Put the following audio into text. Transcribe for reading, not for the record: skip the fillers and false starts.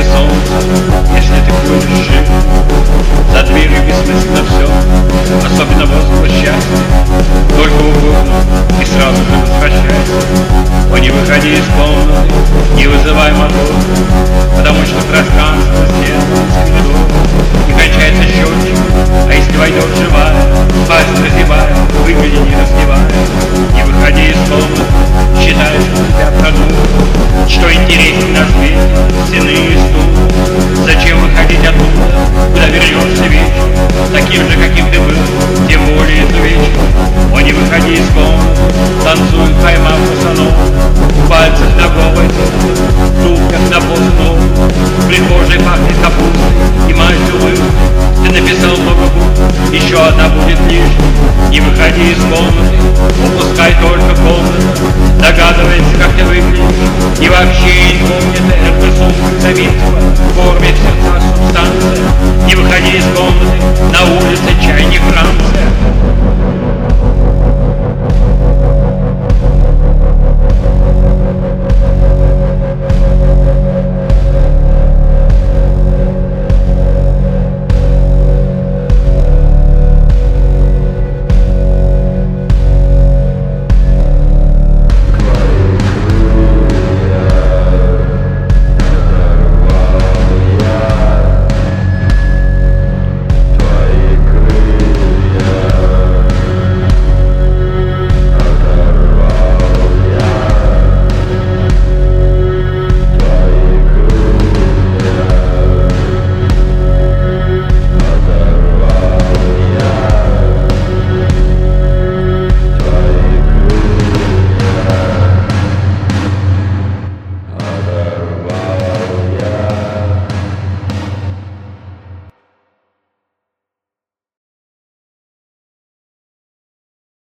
солнце, если ты будешь жив. За дверью бессмысленно все, особенно воздух счастья. Только угодно и сразу же возвращайся. О, не выходи из комнаты, не вызывай мотор, потому что пространство следует коридор. Не кончается счетчик, а если войдет живая, пасть разевая, выгляни не раздевая. Не выходи из комнаты, считай, что тебя продумают. Что интереснее на свете, стены и стул. Зачем выходить оттуда, куда вернешься вечер, таким же, каким ты был, тем более изувечен. О, не выходи из комнаты, танцуй, поймав босоногу, в пальцах ногого тела, в туфлях на босу. В прихожей пахнет капустой и мазью улыбкой. Ты написал много букв, еще одна будет лишней. Не выходи из комнаты, упускай только комнату. Догадывайся, как ты выглядишь, и вообще инкогнито рисунок зависла в форме сердца субстанция. Не выходи из комнаты, на улице чай не Франция.